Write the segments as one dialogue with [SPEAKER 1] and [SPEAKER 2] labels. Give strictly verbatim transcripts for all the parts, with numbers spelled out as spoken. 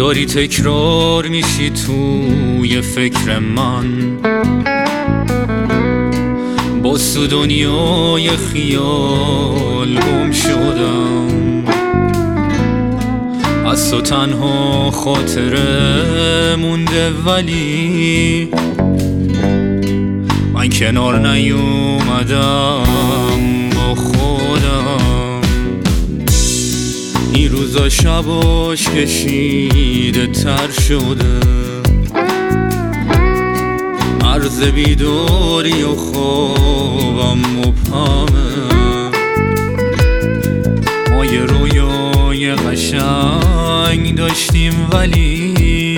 [SPEAKER 1] داری تکرار میشی توی فکر من، باز تو دنیای خیال گم شدم. از تو تنها خاطره مونده، ولی من کنار نیومدم با خودم. این روزا شباش کشیده تر شده، عرض بیداری و خوابم مبهمه. ما یه رویای قشنگ داشتیم، ولی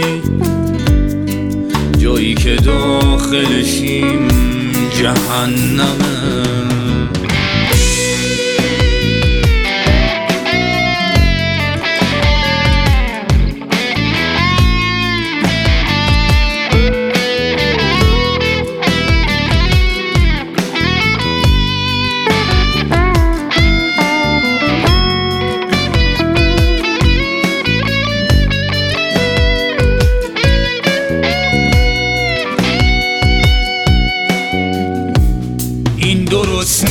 [SPEAKER 1] جایی که داخلشیم جهنمه. این درست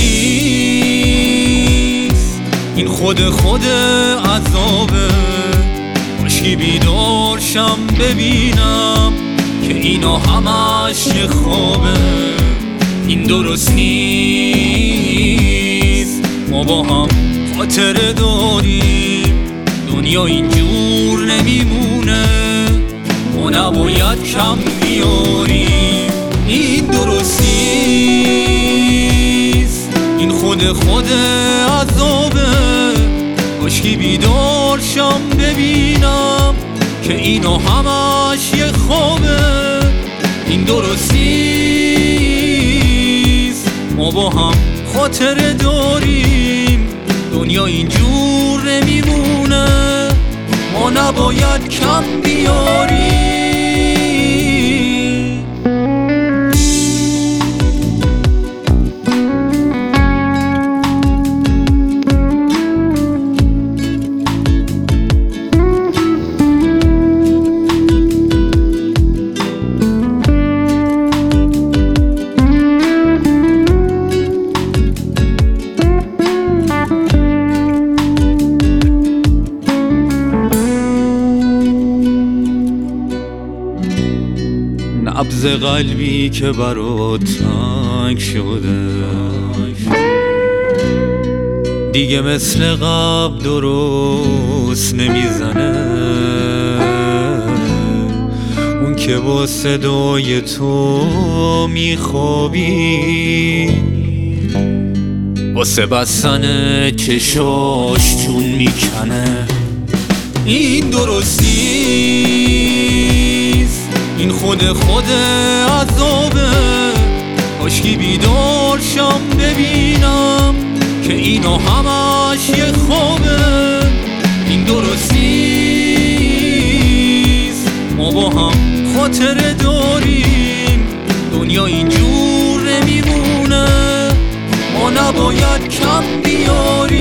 [SPEAKER 1] نیست، این خود خود عذابه. کاشکی بیدار شم ببینم که اینا همش یه خوابه. این درست نیست، ما با هم خاطره داریم. دنیا اینجور نمیمونه، ما نباید کم بیاریم. این درست نیست، این خود خود عذابه. کاشکی بیدار شم ببینم که اینا همش یه خوابه. این درست نیست، ما با هم خاطره داریم. دنیا اینجور نمیمونه، ما نباید کم بیاریم. نبض قلبی که برات تنگ شده، دیگه مثل قبل درست نمیزنه. اون که با صدای تو میخوابی، واسه بستن چشاش چون میکنه. این درست نیست، این خود خود عذابه. کاشکی بیدار شم ببینم که اینا همش یه خوابه. این درست نیست، ما با هم خاطره داریم. دنیا اینجور نمیمونه، ما نباید کم بیاریم.